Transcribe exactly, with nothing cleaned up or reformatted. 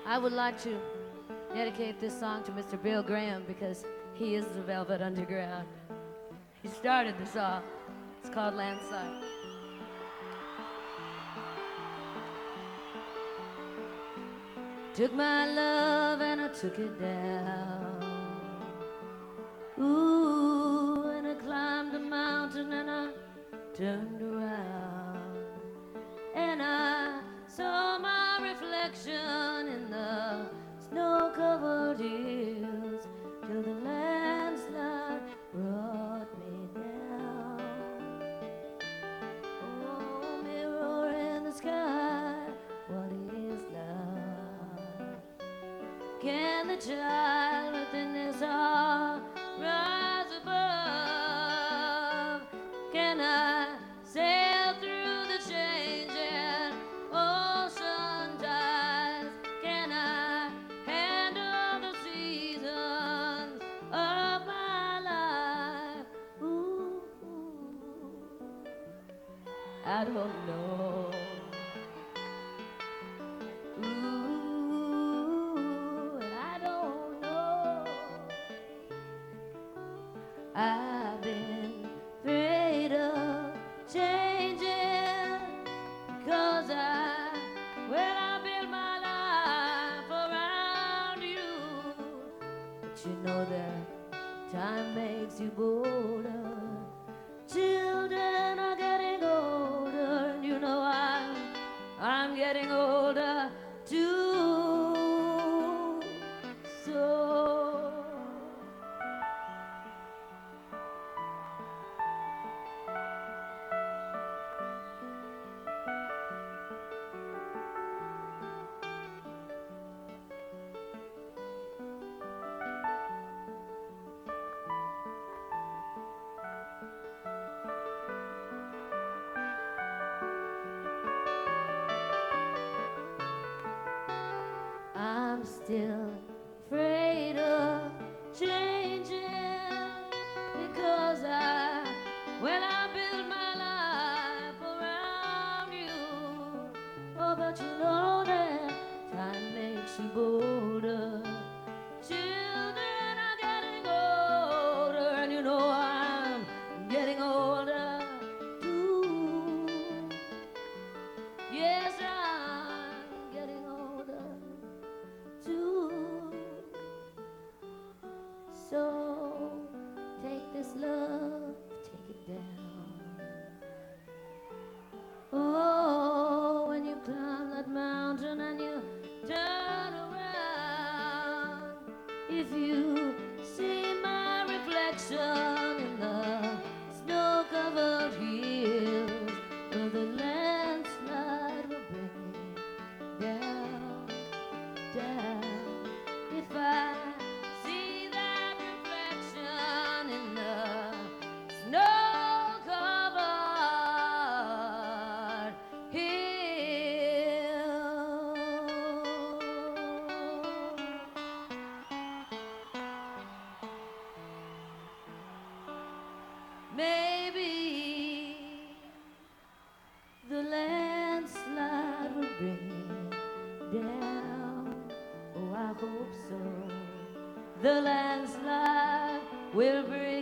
I would like to dedicate this song to Mister Bill Graham because he is the Velvet Underground. He started the song. It's called Landslide. Took my love and I took it down. Ooh, and I climbed a mountain and I turned around. And I saw my reflection in the snow-covered hills till the landslide brought me down. Oh, mirror in the sky, what is love? Can the child within this heart rise above? Can I sail through the changing ocean tides? Can I handle the seasons of my life? Ooh, I don't know. Ooh, I don't know. I've been afraid of changing because I, well, I built my life around you. But you know that time makes you bolder. Children are getting older, and you know I'm, I'm getting older too. So I'm still afraid of changing because I, well, I built my life around you. Oh, but you know that time makes you bolder. Children are getting older, and you know I'm getting older too. Yes, I'm getting older too. So take this love, take it down. Oh, when you climb that mountain and you turn around, if you see my reflection in the snow-covered hills, well, the landslide will bring me down, down. If I see that reflection in the snow-covered hill, maybe the landslide will bring me down. Oh, I hope so. The landslide will bring